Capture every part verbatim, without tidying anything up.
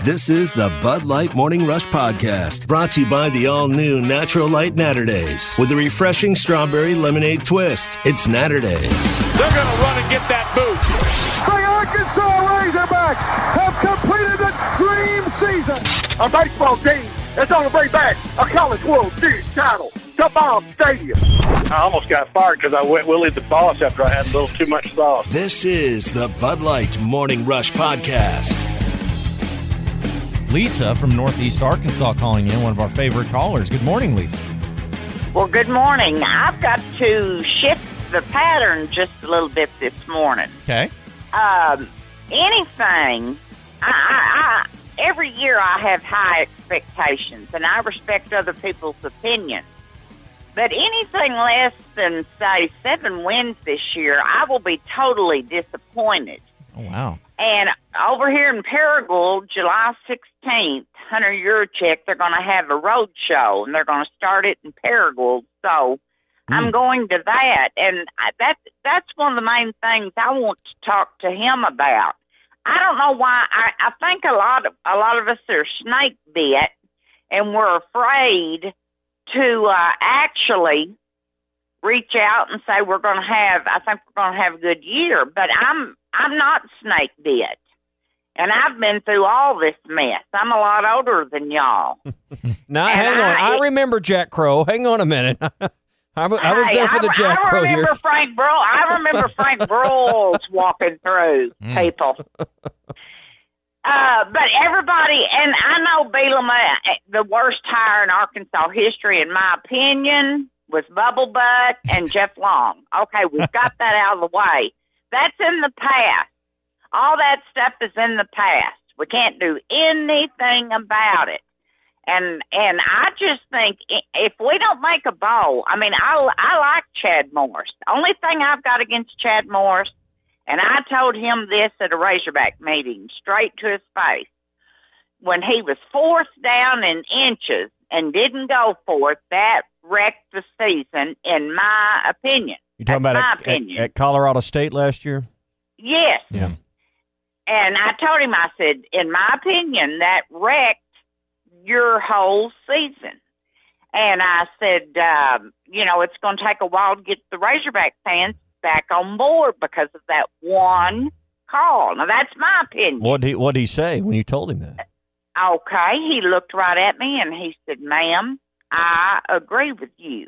This is the Bud Light Morning Rush Podcast, brought to you by the all-new Natural Light Naturdays with a refreshing strawberry lemonade twist. It's Naturdays. They're going to run and get that boot. The Arkansas Razorbacks have completed the dream season. A baseball team that's on the way back a College World Series title to Baum Stadium. I almost got fired because I went Willie the Boss after I had a little too much sauce. This is the Bud Light Morning Rush Podcast. Lisa from Northeast Arkansas calling in, one of our favorite callers. Good morning, Lisa. Well, good morning. I've got to shift the pattern just a little bit this morning. Okay. Um, anything, I, I, I, every year I have high expectations, and I respect other people's opinions. But anything less than, say, seven wins this year, I will be totally disappointed. Oh, wow. And over here in Paragould, July sixteenth, Hunter Yurchek, they're going to have a road show, and they're going to start it in Paragould. So mm. I'm going to that, and I, that that's one of the main things I want to talk to him about. I don't know why. I, I think a lot of a lot of us are snake bit, and we're afraid to uh, actually reach out and say we're going to have. I think we're going to have a good year, but I'm. I'm not snake bit, and I've been through all this mess. I'm a lot older than y'all. Now, and hang on. I, I remember Jack Crow. Hang on a minute. I, I was hey, there for the I, Jack I Crow here. remember Frank Broyles. I remember Frank Broyles walking through mm. people. Uh, but everybody, and I know Bielema, the worst hire in Arkansas history, in my opinion, was Bubble Butt and Jeff Long. Okay, we've got that out of the way. That's in the past. All that stuff is in the past. We can't do anything about it. And and I just think if we don't make a bowl, I mean, I, I like Chad Morris. The only thing I've got against Chad Morris, and I told him this at a Razorback meeting, straight to his face, when he was fourth down in inches and didn't go for it, that wrecked the season, in my opinion. You talking That's about at, at, at Colorado State last year? Yes. Yeah. And I told him, I said, in my opinion, that wrecked your whole season. And I said, um, you know, it's going to take a while to get the Razorback fans back on board because of that one call. Now, that's my opinion. What did he, what did he say when you told him that? Okay. He looked right at me and he said, ma'am, I agree with you.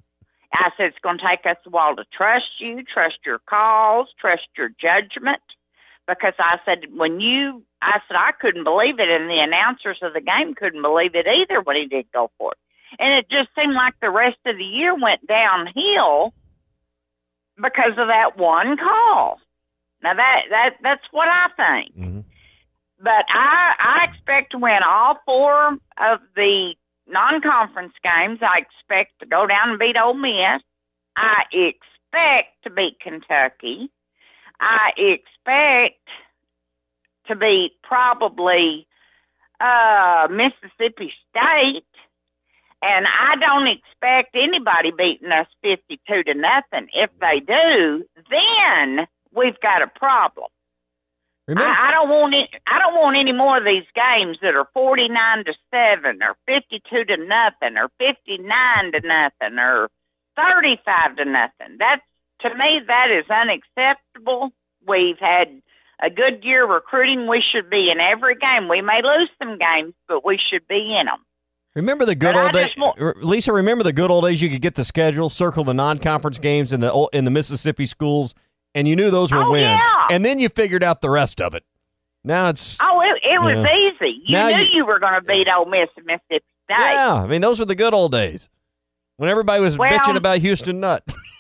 I said, it's going to take us a while to trust you, trust your calls, trust your judgment. Because I said, when you, I said, I couldn't believe it, and the announcers of the game couldn't believe it either when he did go for it. And it just seemed like the rest of the year went downhill because of that one call. Now, that, that that's what I think. Mm-hmm. But I, I expect to win all four of the non-conference games. I expect to go down and beat Ole Miss. I expect to beat Kentucky. I expect to beat probably uh, Mississippi State. And I don't expect anybody beating us fifty-two to nothing. If they do, then we've got a problem. Remember, I, I don't want it. I don't want any more of these games that are forty-nine to seven, or fifty-two to nothing, or fifty-nine to nothing, or thirty-five to nothing. That's to me that is unacceptable. We've had a good year recruiting. We should be in every game. We may lose some games, but we should be in them. Remember the good but old days, want- Lisa. Remember the good old days. You could get the schedule, circle the non-conference games in the in the Mississippi schools. And you knew those were oh, wins. Yeah. And then you figured out the rest of it. Now it's... Oh, it, it was yeah. easy. You now knew you, you were going to beat Ole Miss and Mississippi State. Yeah, I mean, those were the good old days. When everybody was well, bitching about Houston Nutt.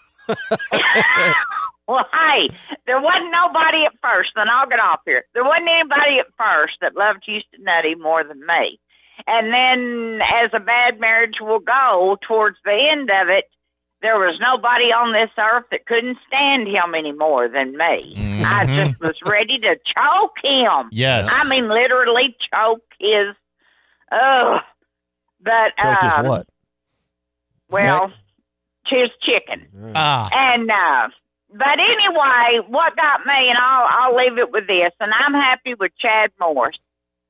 Well, hey, there wasn't nobody at first, then I'll get off here. There wasn't anybody at first that loved Houston Nutty more than me. And then, as a bad marriage will go, towards the end of it, there was nobody on this earth that couldn't stand him any more than me. Mm-hmm. I just was ready to choke him. Yes. I mean, literally choke his, oh. But, choke um, his what? Well, his chicken. Ah. And, uh, but anyway, what got me, and I'll, I'll leave it with this, and I'm happy with Chad Morris.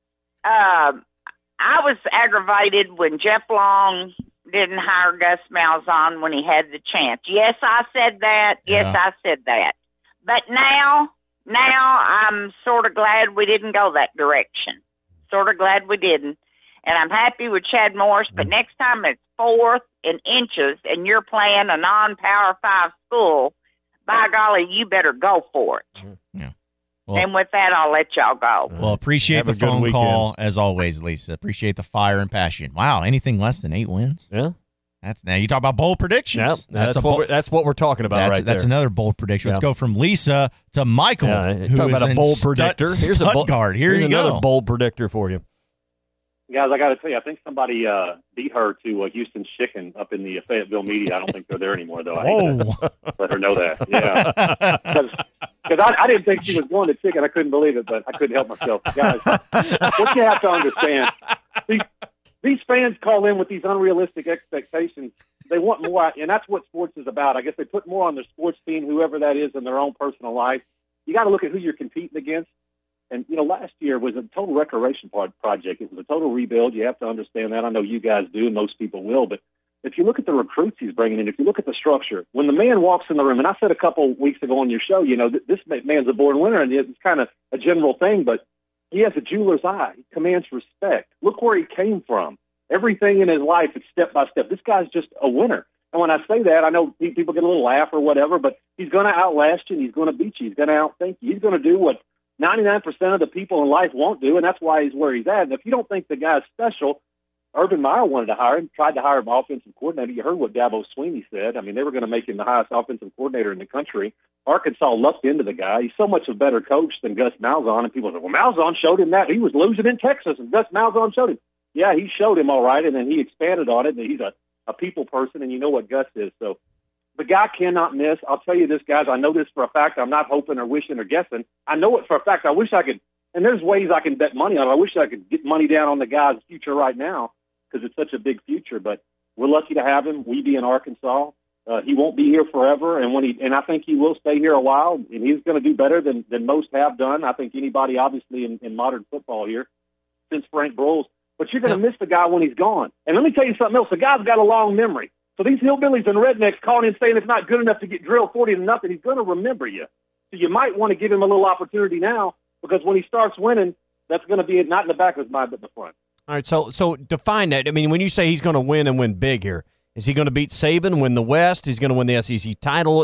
uh, I was aggravated when Jeff Long didn't hire Gus Malzahn when he had the chance. Yes, I said that. Yes, Yeah. I said that. But now, now I'm sort of glad we didn't go that direction. Sort of glad we didn't. And I'm happy with Chad Morris, but next time it's fourth in inches and you're playing a non-Power Five school, by golly, you better go for it. Yeah. Well, And with that, I'll let y'all go. well, appreciate Have a the good phone weekend. call as always, Lisa. Appreciate the fire and passion. Wow, anything less than eight wins? Yeah. That's now you talk about bold predictions. Yep. That's, a what bold, we're, that's what we're talking about that's, right that's there. another bold prediction. Let's Yeah. go from Lisa to Michael, Yeah, who talk is about a in bold Stut- predictor. Here's a bold, Stuttgart. Here here's you another go. bold predictor for you. Guys, I got to tell you, I think somebody uh, beat her to uh, Houston's Chicken up in the Fayetteville media. I don't think they're there anymore, though. I hate Whoa. to let her know that. Yeah, because I, I didn't think she was going to Chicken. I couldn't believe it, but I couldn't help myself. Guys, what you have to understand, these, these fans call in with these unrealistic expectations. They want more, and that's what sports is about. I guess they put more on their sports team, whoever that is, in their own personal life. You got to look at who you're competing against. And, you know, last year was a total recreation part project. It was a total rebuild. You have to understand that. I know you guys do, and most people will. But if you look at the recruits he's bringing in, if you look at the structure, when the man walks in the room, and I said a couple weeks ago on your show, you know, th- this man's a born winner, and it's kind of a general thing, but he has a jeweler's eye. He commands respect. Look where he came from. Everything in his life is step by step. This guy's just a winner. And when I say that, I know people get a little laugh or whatever, but he's going to outlast you, and he's going to beat you. He's going to outthink you. He's going to do what ninety-nine percent of the people in life won't do, and that's why he's where he's at. And if you don't think the guy's special, Urban Meyer wanted to hire him, tried to hire him offensive coordinator. You heard what Dabo Sweeney said. I mean, they were going to make him the highest offensive coordinator in the country. Arkansas lucked into the guy. He's so much a better coach than Gus Malzahn, and people say, well, Malzahn showed him that. He was losing in Texas, and Gus Malzahn showed him. Yeah, he showed him all right, and then he expanded on it, and he's a, a people person, and you know what Gus is. So the guy cannot miss. I'll tell you this, guys. I know this for a fact. I'm not hoping or wishing or guessing. I know it for a fact. I wish I could, and there's ways I can bet money on it. I wish I could get money down on the guy's future right now because it's such a big future. But we're lucky to have him. We be in Arkansas. Uh, he won't be here forever, and when he and I think he will stay here a while, and he's going to do better than, than most have done. I think anybody, obviously, in, in modern football here since Frank Broyles. But you're going to miss the guy when he's gone. And let me tell you something else. The guy's got a long memory. So these hillbillies and rednecks calling in saying it's not good enough to get drilled forty to nothing, he's going to remember you. So you might want to give him a little opportunity now because when he starts winning, that's going to be not in the back of his mind but in the front. All right, so so define that. I mean, when you say he's going to win and win big here, is he going to beat Saban, win the West? He's going to win the S E C title?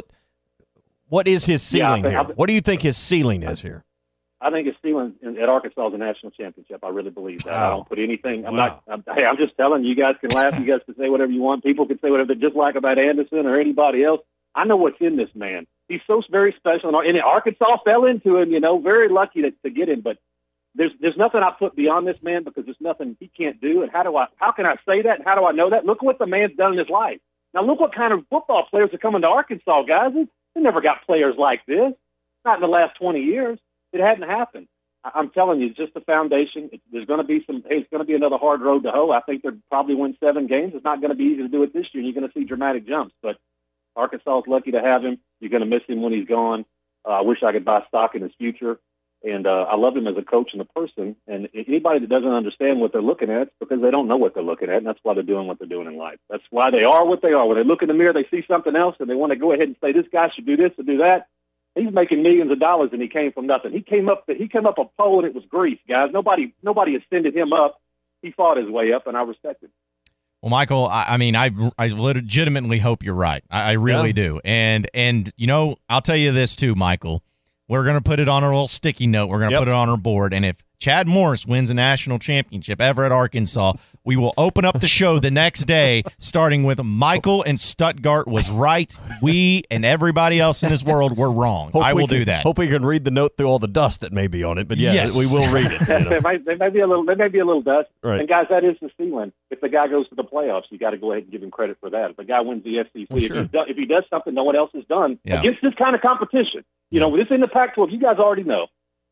What is his ceiling Yeah, I think, here? What do you think his ceiling is here? I think his ceiling at Arkansas is a national championship. I really believe that. Wow. I don't put anything. I'm Wow. not. I'm, hey, I'm just telling you. You guys can laugh. You guys can say whatever you want. People can say whatever they just like about Anderson or anybody else. I know what's in this man. He's so very special, and Arkansas fell into him. You know, very lucky to, to get him. But there's there's nothing I put beyond this man because there's nothing he can't do. And how do I? How can I say that? And how do I know that? Look what the man's done in his life. Now look what kind of football players are coming to Arkansas, guys. They never got players like this. Not in the last twenty years. It hadn't happened. I'm telling you, it's just the foundation. It's, there's going to be some. Hey, it's going to be another hard road to hoe. I think they'll probably win seven games. It's not going to be easy to do it this year, and you're going to see dramatic jumps. But Arkansas is lucky to have him. You're going to miss him when he's gone. Uh, I wish I could buy stock in his future, and uh, I love him as a coach and a person. And anybody that doesn't understand what they're looking at, it's because they don't know what they're looking at, and that's why they're doing what they're doing in life. That's why they are what they are. When they look in the mirror, they see something else, and they want to go ahead and say, "This guy should do this or do that." He's making millions of dollars, and he came from nothing. He came up. He came up a pole, and it was grease, guys. Nobody, nobody ascended him up. He fought his way up, and I respect it. Well, Michael, I, I mean, I I legitimately hope you're right. I, I really Yeah. do. And and you know, I'll tell you this too, Michael. We're gonna put it on our little sticky note. We're gonna Yep. put it on our board. And if Chad Morris wins a national championship ever at Arkansas, we will open up the show the next day, starting with Michael and Stuttgart was right. We and everybody else in this world were wrong. Hope I we will can, do that. Hope we can read the note through all the dust that may be on it. But yeah, Yes. we will read it. You know? there, might, there may be a little. There may be a little dust. Right. And guys, that is the ceiling. If the guy goes to the playoffs, you got to go ahead and give him credit for that. If the guy wins the S E C, Well, if, sure. he does, if he does something no one else has done Yeah. against this kind of competition, you know, this in the Pac twelve, you guys already know.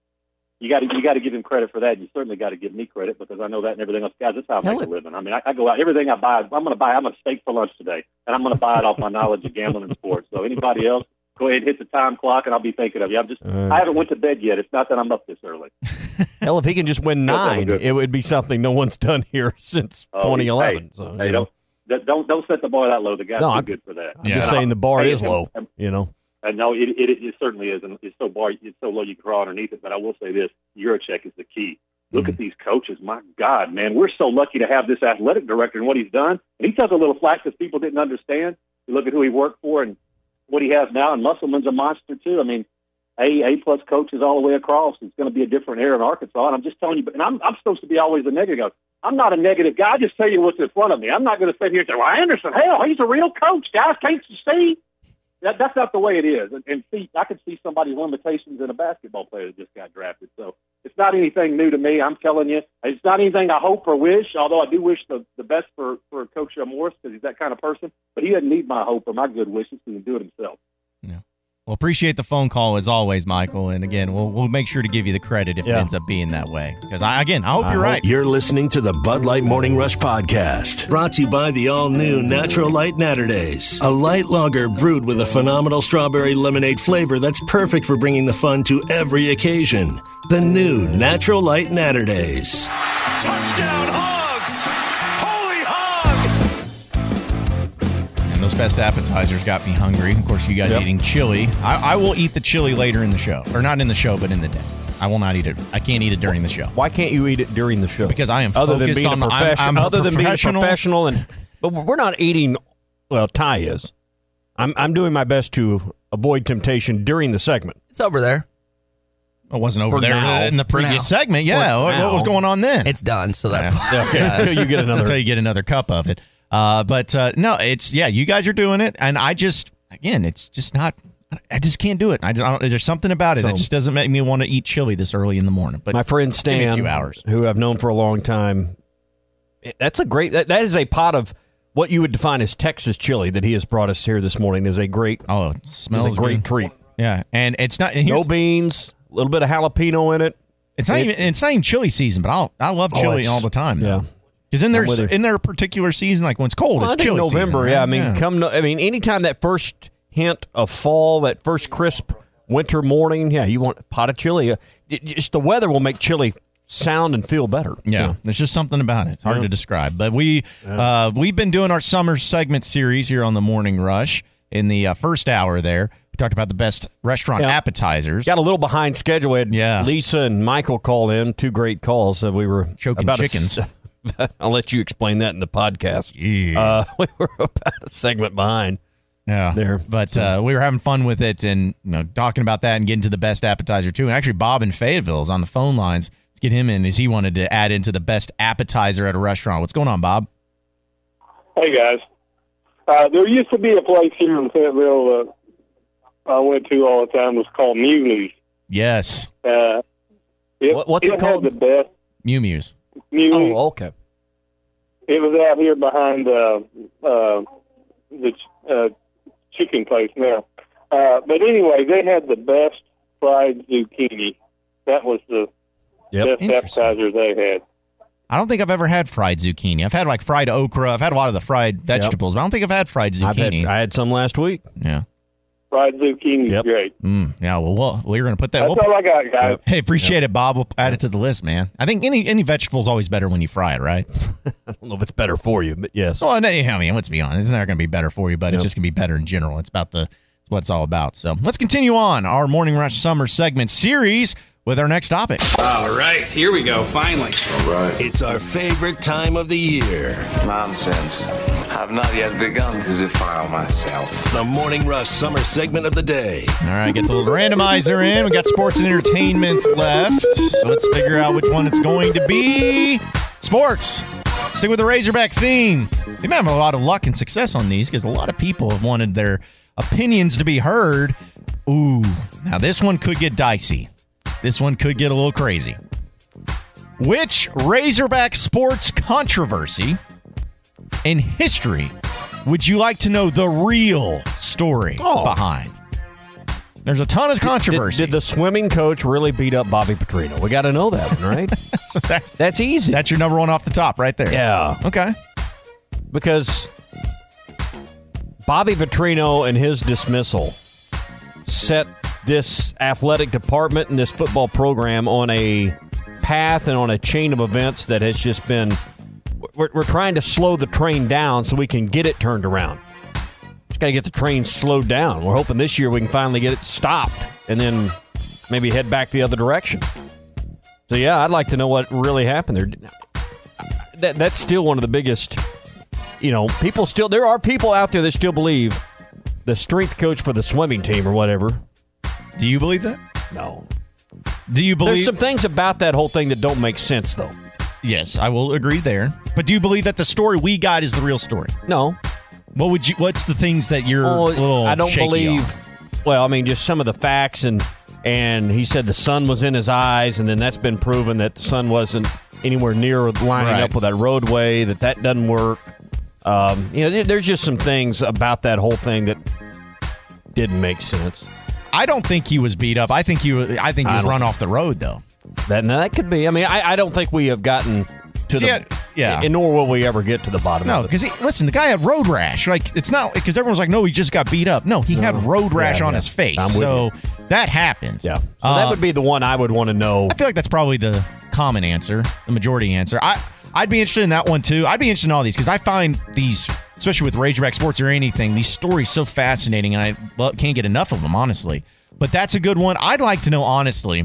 You got to you got to give him credit for that. You certainly got to give me credit because I know that and everything else. Guys, that's how I Hell, make a it- living. I mean, I, I go out, everything I buy, I'm going to buy. I'm going to steak for lunch today, and I'm going to buy it off my knowledge of gambling and sports. So anybody else, go ahead and hit the time clock, and I'll be thinking of you. I'm just, Uh, I haven't went to bed yet. It's not that I'm up this early. Hell, if he can just win That's all nine, good. it would be something no one's done here since Oh, twenty eleven. Hey, so, hey, you know. don't, don't don't set the bar that low. The guy's No, too I'm- good for that. I'm Yeah. just saying the bar Hey, is and- low. and- You know, And no, it, it it certainly is, and it's so bar it's so low you can crawl underneath it. But I will say this: Eurocheck is the key. Look Mm-hmm. at these coaches. My God, man, we're so lucky to have this athletic director and what he's done. And he took a little flack because people didn't understand. You look at who he worked for and what he has now, and Musselman's a monster too. I mean, A A plus coaches all the way across. It's going to be a different era in Arkansas. And I'm just telling you, and I'm I'm supposed to be always a negative guy. I'm not a negative guy. I just tell you what's in front of me. I'm not going to sit here and say, "Well, Anderson, hell, he's a real coach, guys. Can't you see?" That, that's not the way it is. And, and see, I can see somebody's limitations in a basketball player that just got drafted. So it's not anything new to me. I'm telling you, it's not anything I hope or wish. Although I do wish the, the best for for Coach Morris because he's that kind of person. But he doesn't need my hope or my good wishes. He can do it himself. Well, appreciate the phone call as always, Michael. And again, we'll we'll make sure to give you the credit if it Yeah. ends up being that way. Because I again, I hope I you're hope- right. You're listening to the Bud Light Morning Rush Podcast, brought to you by the all-new Natural Light Naturdays, a light lager brewed with a phenomenal strawberry lemonade flavor that's perfect for bringing the fun to every occasion. The new Natural Light Naturdays. Touchdown, Hogs! Holy hog! And those best appetizers got me hungry. Of course, you guys Yep. eating chili. I, I will eat the chili later in the show, or not in the show, but in the day. I will not eat it. I can't eat it during the show why can't you eat it during the show? because I am other than focused being on a the- I'm- professional, I'm a other than being a professional. professional, and but we're not eating. Well, Ty is. I'm I'm doing my best to avoid temptation during the segment. It's over there. I wasn't over For there now. in the For previous now. segment. Yeah, For what, what was now. going on then? It's done, so that's Yeah. fine. Okay, until you get another. Until you get another cup of it. Uh, but uh, no, it's yeah, you guys are doing it, and I just again, it's just not. I just can't do it. I just I don't, there's something about it So- that just doesn't make me want to eat chili this early in the morning. But My friend give me a Stan, few hours. who I've known for a long time, that's a great. That, that is a pot of what you would define as Texas chili that he has brought us here this morning. Is a great, Oh, it is smells a great good. treat. Yeah, and it's not. And No here's- beans, a little bit of jalapeno in it. it's not even. It's not even chili season, but I'll I love Oh, chili it's- all the time. yeah. Because in their I'm with you. in their particular season, like when it's cold, Well, I it's think chili November. season, Yeah, right? I mean, come. No, I mean, anytime that first hint of fall, that first crisp winter morning, yeah, you want a pot of chili. Uh, it- Just the weather will make chili sound and feel better. Yeah, there's just something about it. It's hard Yeah. to describe. But we uh, we've been doing our summer segment series here on the Morning Rush. In the uh, first hour, there we talked about the best restaurant Yeah. appetizers. Got a little behind schedule. We had Yeah. Lisa and Michael called in, two great calls. So we were Choking about a chickens. s- I'll let you explain that in the podcast. Yeah. Uh, we were about a segment behind. Yeah, there. But uh, we were having fun with it, and you know, talking about that and getting to the best appetizer too. And actually, Bob in Fayetteville is on the phone lines. Let's get him in, as he wanted to add into the best appetizer at a restaurant. What's going on, Bob? Hey guys, uh, there used to be a place here in Fayetteville uh, I went to all the time. It was called Muley's. Yes, Uh, it, What- what's it had called? The best Mew Mews. Muley's. Oh, okay. It was out here behind uh, uh, the ch- uh, chicken place now. Uh, but anyway, they had the best fried zucchini. That was the Yep. best Interesting. appetizer they had. I don't think I've ever had fried zucchini. I've had like fried okra. I've had a lot of the fried vegetables, but I don't think I've had fried I've had, zucchini. I had some last week. yeah. Fried zucchini is Yep. great. Mm, yeah. Well, well, we're going to put that. That's we'll all I got, guys. Hey, appreciate it, Bob. We'll add it to the list, man. I think any any vegetable is always better when you fry it, right? I don't know if it's better for you, but yes. Well, no, I mean, let's be honest. It's not going to be better for you, but Yep. it's just going to be better in general. It's about the it's what it's all about. So let's continue on our Morning Rush Summer segment series with our next topic. All right, here we go, finally. It's our favorite time of the year. Nonsense. I've not yet begun to defile myself. The Morning Rush Summer segment of the day. All right, get the little randomizer in. We got sports and entertainment left. So let's figure out which one it's going to be. Sports. Stick with the Razorback theme. We've been having a lot of luck and success on these because a lot of people have wanted their opinions to be heard. Ooh, now this one could get dicey. This one could get a little crazy. Which Razorback sports controversy in history would you like to know the real story Oh. behind? There's a ton of controversy. Did, did the swimming coach really beat up Bobby Petrino? We got to know that one, right? so that, That's easy. that's your number one off the top right there. yeah. Okay. Because Bobby Petrino and his dismissal set this athletic department and this football program on a path and on a chain of events that has just been we're, we're trying to slow the train down so we can get it turned around. Just got to get the train slowed down. We're hoping this year we can finally get it stopped and then maybe head back the other direction. So, yeah, I'd like to know what really happened there. That, that's still one of the biggest, you know, people still, there are people out there that still believe the strength coach for the swimming team or whatever. Do you believe that? No. Do you believe? There's some things about that whole thing that don't make sense, though. Yes, I will agree there. But do you believe that the story we got is the real story? No. What would you? What's the things that you're well, a little I don't shaky believe. on? Well, I mean, just some of the facts, and and he said the sun was in his eyes, and then that's been proven that the sun wasn't anywhere near lining Right. up with that roadway. That that doesn't work. Um, you know, there's just some things about that whole thing that didn't make sense. I don't think he was beat up. I think he was. I think he I was don't- run off the road, though. That now that could be. I mean, I, I don't think we have gotten to See, the. I- yeah. And nor will we ever get to the bottom No, of it. because listen, the guy had road rash. Like it's not because everyone's like, no, he just got beat up. No, he had road rash Yeah, on yeah. his face. I'm with So that happened. Yeah. So Uh, that would be the one I would want to know. I feel like that's probably the common answer, the majority answer. I I'd be interested in that one too. I'd be interested in all these because I find these, especially with Razorback sports or anything, these stories so fascinating, and I lo- can't get enough of them, honestly. But that's a good one. I'd like to know honestly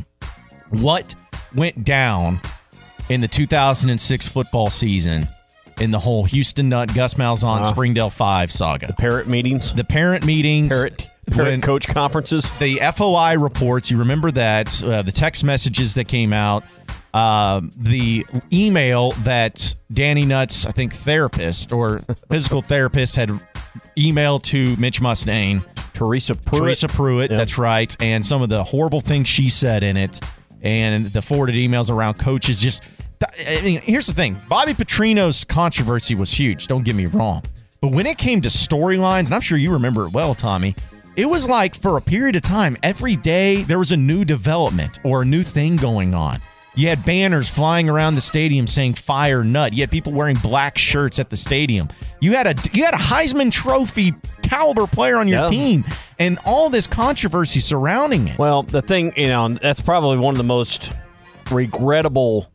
what went down in the two thousand six football season in the whole Houston Nutt, Gus Malzahn, Uh, Springdale Five saga. The parent meetings, The parent meetings, parent, parent when- coach conferences. the F O I reports, you remember that, uh, the text messages that came out, uh, the email that Danny Nutt's, I think, therapist or physical therapist had emailed to Mitch Mustang. Teresa Pruitt. Teresa Pruitt, Yep. that's right. And some of the horrible things she said in it and the forwarded emails around coaches. Just, I mean, here's the thing. Bobby Petrino's controversy was huge, don't get me wrong. But when it came to storylines, and I'm sure you remember it well, Tommy, it was like for a period of time, every day there was a new development or a new thing going on. You had banners flying around the stadium saying "Fire Nut." You had people wearing black shirts at the stadium. You had a you had a Heisman Trophy caliber player on your Yeah. team, and all this controversy surrounding it. Well, the thing, you know, that's probably one of the most regrettable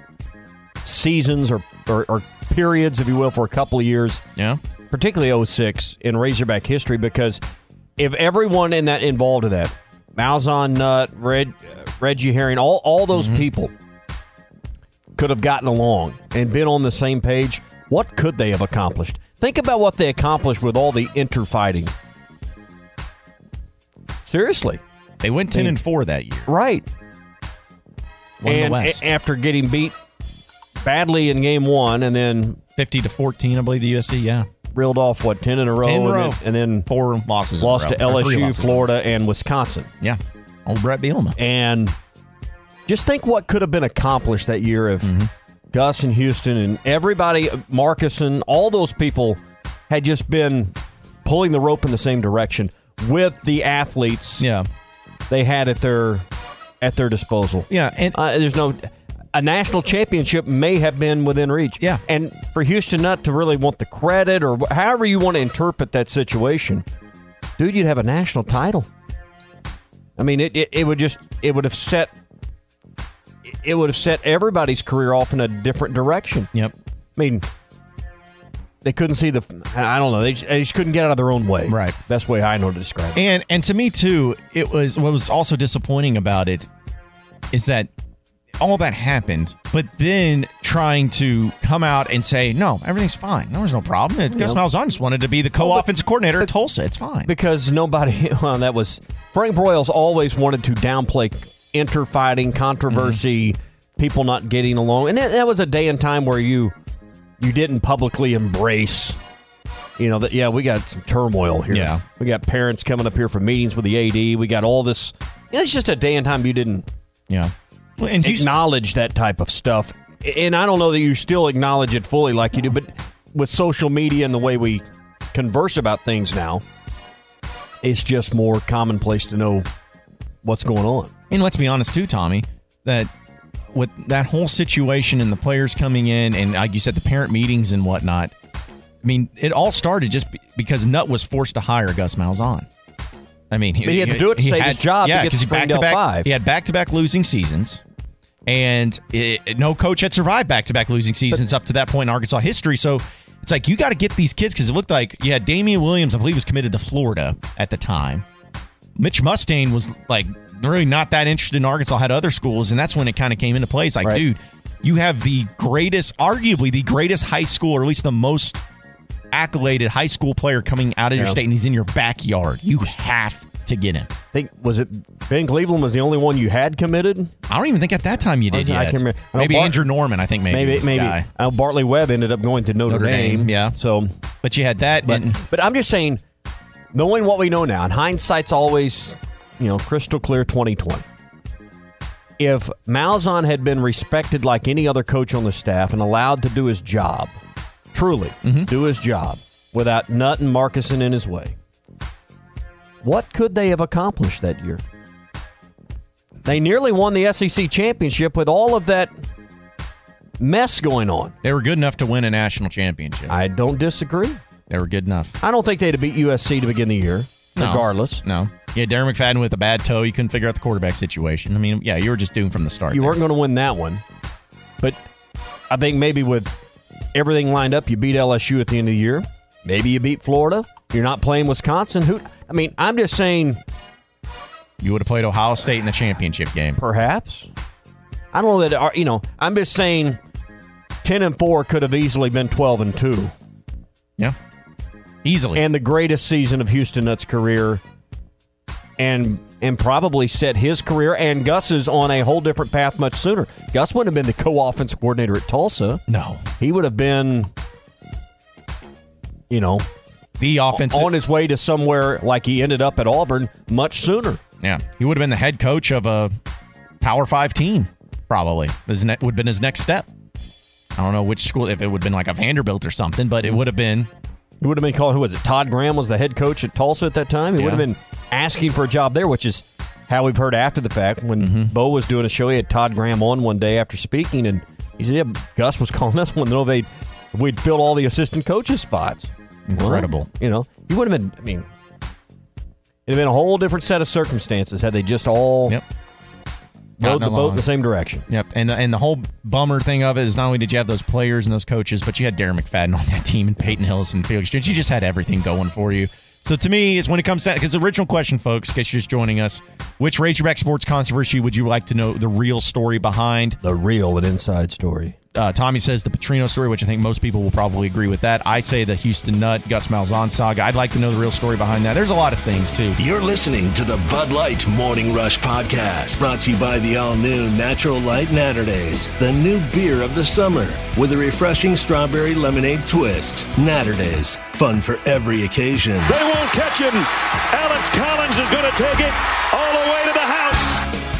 seasons or, or, or periods, if you will, for a couple of years. Yeah. Particularly oh six in Razorback history, because if everyone in that involved in that, Malzahn, Nutt, Reg, uh, Reggie Herring, all, all those Mm-hmm. people could have gotten along and been on the same page, what could they have accomplished? Think about what they accomplished with all the interfighting. Seriously. They went ten and four that year. Right. Won the and West. a- after getting beat badly in game one and then fifty to fourteen, I believe, the U S C, yeah. reeled off, what, ten in a row? ten in a and row. Then, and then Four losses in a lost row. to Or L three S U, losses in a row. Florida, and Wisconsin. Yeah. Old Brett Bielema. And just think what could have been accomplished that year if Mm-hmm. Gus and Houston and everybody, Marcusson, all those people had just been pulling the rope in the same direction with the athletes Yeah. they had at their at their disposal. Yeah. And Uh, there's no a national championship may have been within reach. Yeah. And for Houston not to really want the credit or wh- however you want to interpret that situation, dude, you'd have a national title. I mean, it, it, it would just it would have set it would have set everybody's career off in a different direction. Yep. I mean, they couldn't see the I don't know, they just, they just couldn't get out of their own way. Right. Best way I know to describe it. And and to me too, it was what was also disappointing about it is that all that happened, but then trying to come out and say, no, everything's fine. No, there's no problem. Gus Malzahn just wanted to be the co-offensive coordinator at Tulsa. It's fine. Because nobody, well, that was, Frank Broyles always wanted to downplay interfighting, controversy, people not getting along. And that, that was a day and time where you you didn't publicly embrace, you know, that, yeah, we got some turmoil here. Yeah. We got parents coming up here for meetings with the A D. We got all this. It's just a day and time you didn't Yeah. Well, and Houston, acknowledge that type of stuff. And I don't know that you still acknowledge it fully like you do, but with social media and the way we converse about things now, it's just more commonplace to know what's going on. and let's be honest too, Tommy, that with that whole situation and the players coming in and like you said, the parent meetings and whatnot, I mean, it all started just be- because Nutt was forced to hire Gus Malzahn. I mean, he, but he had to do it to he save had, his job yeah, to get to he Springdale back-to-back, five. He had back-to-back losing seasons, and it, it- no coach had survived back-to-back losing seasons up to that point in Arkansas history. So it's like you got to get these kids because it looked like you had Damian Williams, I believe, was committed to Florida at the time. Mitch Mustaine was like really not that interested in Arkansas, had other schools, and that's when it kind of came into play. It's like, Right. dude, you have the greatest, arguably the greatest high school, or at least the most accoladed high school player coming out of your Yeah. state, and he's in your backyard. You have to get him. I think, was it Ben Cleveland was the only one you had committed? I don't even think at that time you did I yet. can't remember. I know Maybe Bart- Andrew Norman, I think maybe. Maybe, was the maybe. guy. I know Bartley Webb ended up going to Notre, Notre Dame, yeah. So, But you had that. but, and, but I'm just saying, knowing what we know now, and hindsight's always, you know, crystal clear twenty twenty. If Malzahn had been respected like any other coach on the staff and allowed to do his job, truly Mm-hmm. do his job, without Nutt and Marcusson in his way, what could they have accomplished that year? They nearly won the S E C championship with all of that mess going on. they were good enough to win a national championship. I don't disagree. they were good enough. I don't think they'd have beat U S C to begin the year, No. regardless. No. Yeah, Darren McFadden with a bad toe. You couldn't figure out the quarterback situation. I mean, yeah, you were just doomed from the start. You there. weren't going to win that one. But I think maybe with everything lined up, you beat L S U at the end of the year. Maybe you beat Florida. You're not playing Wisconsin. Who? I mean, I'm just saying, You would have played Ohio State in the championship game. perhaps. I don't know that, you know, I'm just saying ten and four could have easily been twelve and two. Yeah. Easily. And the greatest season of Houston Nutt's career, and and probably set his career and Gus's on a whole different path much sooner. Gus wouldn't have been the co-offensive coordinator at Tulsa. no. He would have been, you know, The offensive. on his way to somewhere like he ended up at Auburn much sooner. Yeah. He would have been the head coach of a Power Five team, probably. His ne- would have been his next step. I don't know which school, if it would have been like a Vanderbilt or something, but it would have been. He would have been called, who was it? Todd Graham was the head coach at Tulsa at that time. He Yeah. would have been asking for a job there, which is how we've heard after the fact. When Mm-hmm. Bo was doing a show, he had Todd Graham on one day after speaking, and he said, yeah, Gus was calling us when they, if we'd filled all the assistant coaches spots. Incredible. Well, you know, he would have been, I mean, it'd have been a whole different set of circumstances had they just all Yep. rode Gotten the boat along. in the same direction. Yep, and and the whole bummer thing of it is not only did you have those players and those coaches, but you had Darren McFadden on that team and Peyton Hillis and Felix Jones. You just had everything going for you. So to me, it's when it comes to, because the original question, folks, in case you're just joining us, which Razorback sports controversy would you like to know the real story behind? The real and inside story. Uh, Tommy says the Petrino story, which I think most people will probably agree with that. I say the Houston Nutt, Gus Malzahn saga. I'd like to know the real story behind that. There's a lot of things, too. You're listening to the Bud Light Morning Rush Podcast, brought to you by the all-new Natural Light Naturdays, the new beer of the summer, with a refreshing strawberry lemonade twist. Naturdays, fun for every occasion. They won't catch him. Alex Collins is going to take it all the way to the house.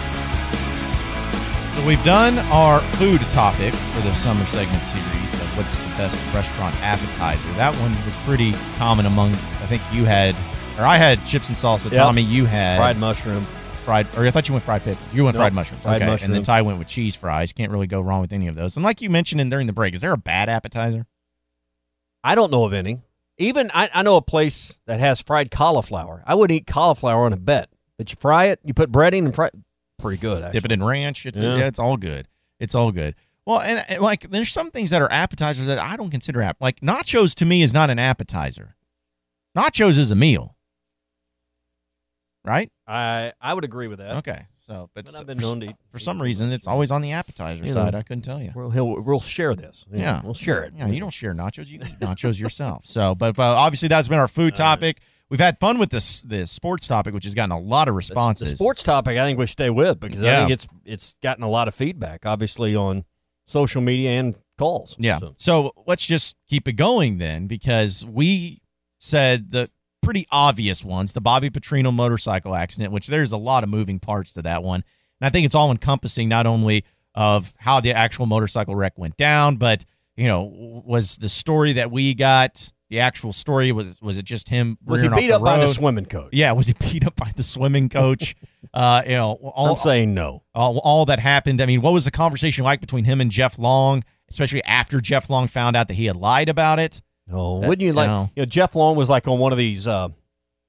So we've done our food topic for the summer segment series of what's the best restaurant appetizer. That one was pretty common among, I think you had, or I had chips and salsa. Yep. Tommy, you had Fried mushroom. fried, or I thought you went fried pickles. You went No, fried mushrooms. fried okay. mushroom. And then Ty went with cheese fries. Can't really go wrong with any of those. And like you mentioned in during the break, is there a bad appetizer? I don't know of any. Even I, I know a place that has fried cauliflower. I wouldn't eat cauliflower on a bet, but you fry it, you put breading and fry. Pretty good, actually. Dip it in ranch. It's Yeah. yeah, it's all good. It's all good. Well, and, and like there's some things that are appetizers that I don't consider app. Like nachos to me is not an appetizer. Nachos is a meal, right? I I would agree with that. Okay, so but, But I've been for, known to eat- for some reason it's always on the appetizer You side. know. I couldn't tell you. We'll, he'll, we'll share this. You know, Yeah, we'll share it. Yeah, you don't share nachos. You eat nachos yourself. So, but uh, obviously that's been our food topic. We've had fun with this this sports topic, which has gotten a lot of The- responses. The sports topic, I think we stay with because I Yeah. think it's it's gotten a lot of feedback, obviously on social media and calls. Yeah. So, So let's just keep it going then, because we said the pretty obvious ones, the Bobby Petrino motorcycle accident, which there's a lot of moving parts to that one. And I think it's all encompassing not only of how the actual motorcycle wreck went down, but, you know, was the story that we got, the actual story, was was it just him was he rearing off beat the up by the road? swimming coach? Yeah, was he beat up by the swimming coach? uh, you know, all, I'm saying no. all, all that happened. I mean, what was the conversation like between him and Jeff Long, especially after Jeff Long found out that he had lied about it? No. That- Wouldn't you like, no. you know, Jeff Long was like on one of these uh,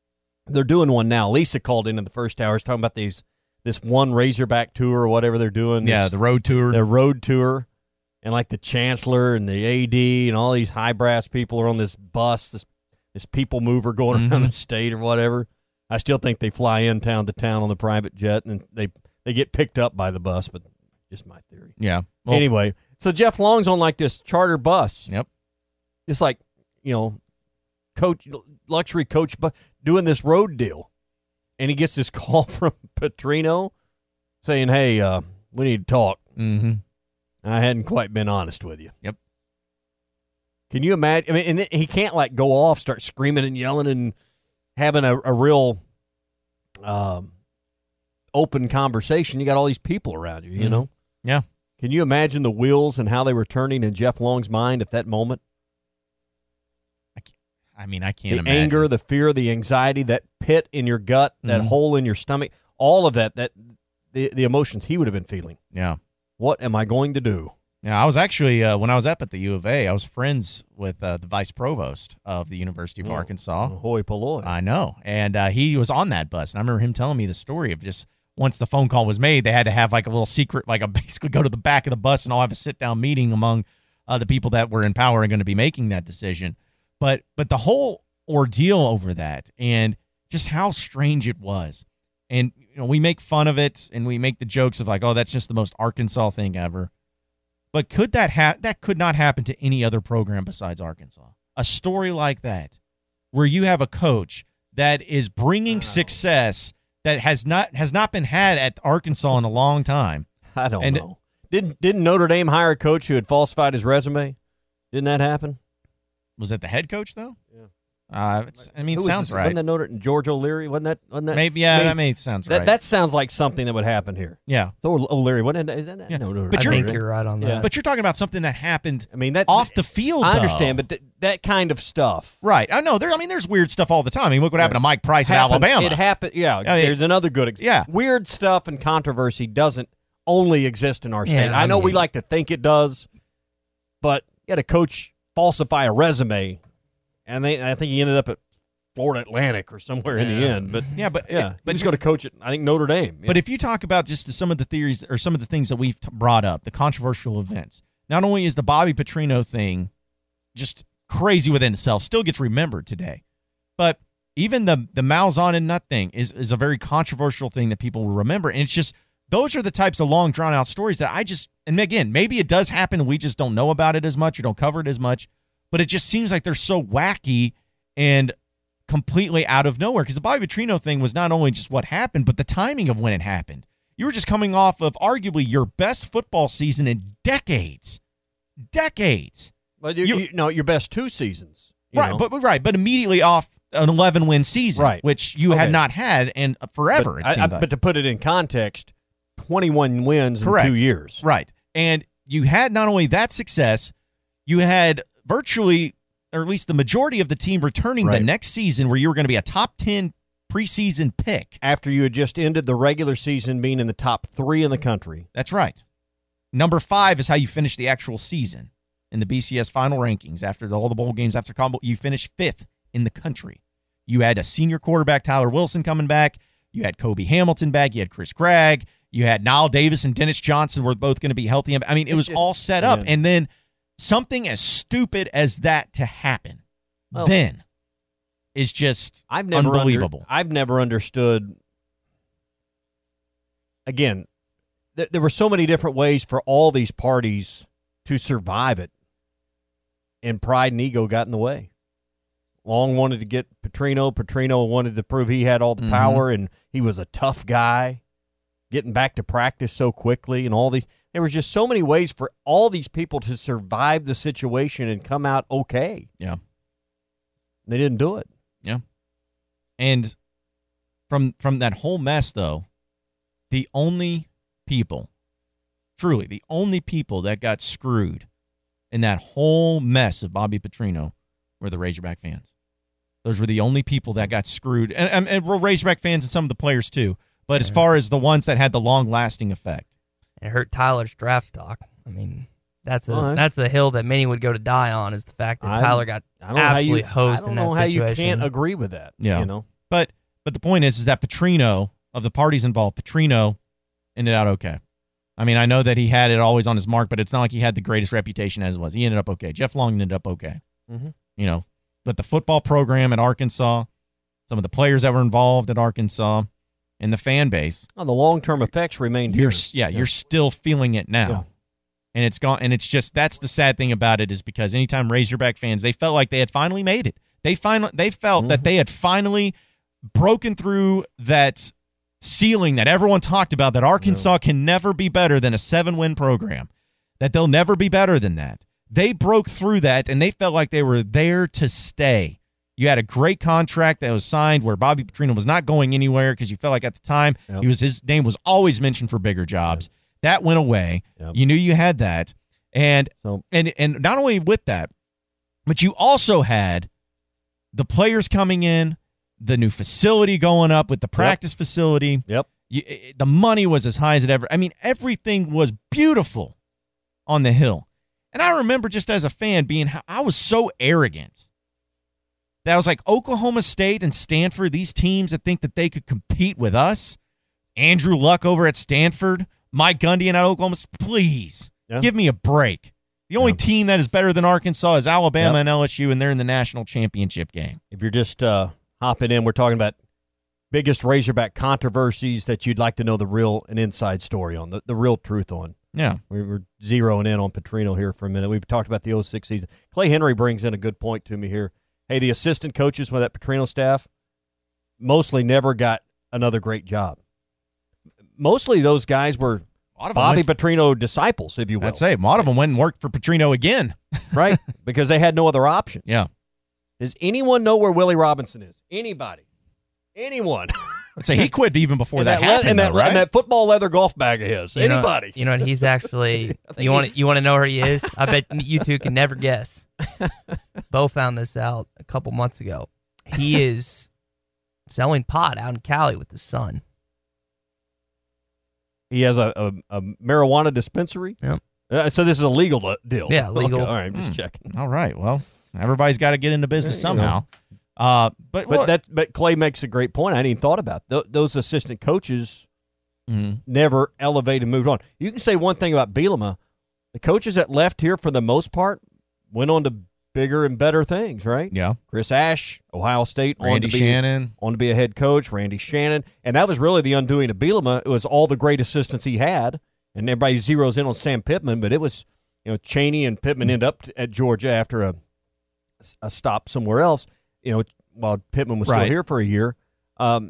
they're doing one now. Lisa called in in the first hour, talking about these this one Razorback tour or whatever they're doing. Yeah, this, the road tour. The road tour. And like the chancellor and the A D and all these high brass people are on this bus, this this people mover going mm-hmm. around the state or whatever. I still think they fly in town to town on the private jet and they, they get picked up by the bus, but just my theory. Yeah. Well, anyway, so Jeff Long's on like this charter bus. Yep. It's like, you know, coach luxury coach bus doing this road deal. And he gets this call from Petrino saying, hey, uh, we need to talk. Mm-hmm. I hadn't quite been honest with you. Yep. Can you imagine? I mean, and then he can't like go off, start screaming and yelling and having a, a real um, open conversation. You got all these people around you, you mm-hmm. know? Yeah. Can you imagine the wheels and how they were turning in Jeff Long's mind at that moment? I, can't, I mean, I can't the imagine. anger, the fear, the anxiety, that pit in your gut, that mm-hmm. hole in your stomach, all of that, that the, the emotions he would have been feeling. Yeah. What am I going to do? Yeah, I was actually, uh, when I was up at the U of A, I was friends with uh, the vice provost of the University of oh, Arkansas. Hoi polloi. I know. And uh, he was on that bus. And I remember him telling me the story of just once the phone call was made, they had to have like a little secret, like a basically go to the back of the bus and all have a sit-down meeting among uh, the people that were in power and going to be making that decision. But But the whole ordeal over that and just how strange it was. And you know, we make fun of it and we make the jokes of like, oh, that's just the most Arkansas thing ever. But could that ha- that could not happen to any other program besides Arkansas? A story like that, where you have a coach that is bringing wow. success that has not has not been had at Arkansas in a long time. I don't and, know. Didn't didn't Notre Dame hire a coach who had falsified his resume? Didn't that happen? Was that the head coach though? Yeah. Uh, it's, I mean, it Who sounds was, right. Wasn't that Notre George O'Leary? Wasn't that? Wasn't that? Maybe. Yeah, I mean, that may sounds that, right. That sounds like something that would happen here. Yeah. So O'Leary, wasn't it? Is that? Yeah. No, no, but I you're, think you're right on that. Yeah. But you're talking about something that happened. I mean, that off the field. I though. understand, but th- that kind of stuff, right? I know. There. I mean, there's weird stuff all the time. I mean, look what happened to Mike Price in Alabama. It happened. Yeah. I mean, there's another good example. Yeah. Weird stuff and controversy doesn't only exist in our state. Yeah, I know I mean, we like to think it does, but you had a coach falsify a resume, and they, I think he ended up at Florida Atlantic or somewhere in the end. But yeah, but yeah, it, but he's going to coach at, I think, Notre Dame. Yeah. But if you talk about just some of the theories or some of the things that we've t- brought up, the controversial events, not only is the Bobby Petrino thing just crazy within itself, still gets remembered today, but even the the Malzahn and Nutt thing is, is a very controversial thing that people will remember. And it's just, those are the types of long, drawn-out stories that I just, and again, maybe it does happen and we just don't know about it as much or don't cover it as much, but it just seems like they're so wacky and completely out of nowhere, because the Bobby Petrino thing was not only just what happened, but the timing of when it happened. You were just coming off of arguably your best football season in decades. Decades. But you, you, you, no, your best two seasons. Right, know? but right, but immediately off an eleven-win season, right. which you okay. had not had in forever, but, it I, seemed I, like. But to put it in context, twenty-one wins Correct. in two years. Right. And you had not only that success, you had virtually, or at least the majority of the team returning right. the next season where you were going to be a top ten preseason pick. After you had just ended the regular season being in the top three in the country. That's right. Number five is how you finish the actual season in the B C S final rankings. After the, all the bowl games, after combo, you finished fifth in the country. You had a senior quarterback, Tyler Wilson, coming back. You had Kobe Hamilton back. You had Chris Gregg. You had Niall Davis and Dennis Johnson were both going to be healthy. I mean, it was just, all set up. man. And then something as stupid as that to happen well, then is just I've never unbelievable. Under, I've never understood. Again, th- there were so many different ways for all these parties to survive it, and pride and ego got in the way. Long wanted to get Petrino. Petrino wanted to prove he had all the Mm-hmm. power, and he was a tough guy, getting back to practice so quickly, and all these. There was just so many ways for all these people to survive the situation and come out okay. Yeah. They didn't do it. Yeah. And from from that whole mess, though, the only people, truly, the only people that got screwed in that whole mess of Bobby Petrino were the Razorback fans. Those were the only people that got screwed. And, and, and we're Razorback fans and some of the players, too. But as far as the ones that had the long-lasting effect. It hurt Tyler's draft stock. I mean, that's a Right. that's a hill that many would go to die on, is the fact that I- Tyler got I don't know absolutely how you, hosed I don't in know that how situation. you can't agree with that. Yeah. You know? But But the point is, is that Petrino, of the parties involved, Petrino ended out okay. I mean, I know that he had it always on his mark, but it's not like he had the greatest reputation as it was. He ended up okay. Jeff Long ended up okay. Mm-hmm. You know, but the football program at Arkansas, some of the players that were involved at Arkansas, and the fan base. Oh, the long-term effects remained you're, here. Yeah, yeah, you're still feeling it now. Yeah. And it's gone. And it's just, that's the sad thing about it, is because anytime Razorback fans, they felt like they had finally made it. They finally, they felt mm-hmm. that they had finally broken through that ceiling that everyone talked about, that Arkansas yeah. can never be better than a seven-win program, that they'll never be better than that. They broke through that, and they felt like they were there to stay. You had a great contract that was signed where Bobby Petrino was not going anywhere, because you felt like at the time yep. he was his name was always mentioned for bigger jobs. Yep. That went away. Yep. You knew you had that. And, so, and and not only with that, but you also had the players coming in, the new facility going up with the practice yep. facility. Yep. You, it, the money was as high as it ever. I mean, everything was beautiful on the Hill. And I remember just as a fan being, I was so arrogant that I was like, Oklahoma State and Stanford, these teams that think that they could compete with us, Andrew Luck over at Stanford, Mike Gundy at Oklahoma State, please yeah. give me a break. The only yeah. team that is better than Arkansas is Alabama yep. and L S U, and they're in the national championship game. If you're just uh, hopping in, we're talking about biggest Razorback controversies that you'd like to know the real and inside story on, the, the real truth on. Yeah. We're, we're zeroing in on Petrino here for a minute. We've talked about the oh six season. Clay Henry brings in a good point to me here. Hey, the assistant coaches with that Petrino staff mostly never got another great job. Mostly those guys were Bobby went, Petrino disciples, if you will. I'd say a lot of them went and worked for Petrino again. Right, because they had no other option. Yeah. Does anyone know where Willie Robinson is? Anybody? Anyone? I'd say he quit even before that, that happened, le- and, though, that, right? and that football leather golf bag of his. You Anybody? Know, you know what? He's actually, you want you want to know where he is? I bet you two can never guess. Bo found this out a couple months ago. He is selling pot out in Cali with his son. He has a, a, a marijuana dispensary? Yep. Uh, so this is a legal deal? Yeah, legal. Okay, all right, I'm just mm. checking. All right, well, everybody's got to get into business somehow. Uh, but but well, that but Clay makes a great point. I hadn't even thought about Th- those assistant coaches. Mm-hmm. Never elevated and moved on. You can say one thing about Bielema: the coaches that left here, for the most part, went on to bigger and better things. Right? Yeah. Chris Ash, Ohio State, Randy on to be, Shannon, on to be a head coach. Randy Shannon, and that was really the undoing of Bielema. It was all the great assistants he had, and everybody zeroes in on Sam Pittman, but it was you know Chaney and Pittman end up at Georgia after a a stop somewhere else. You know, while Pittman was still right. here for a year. Um,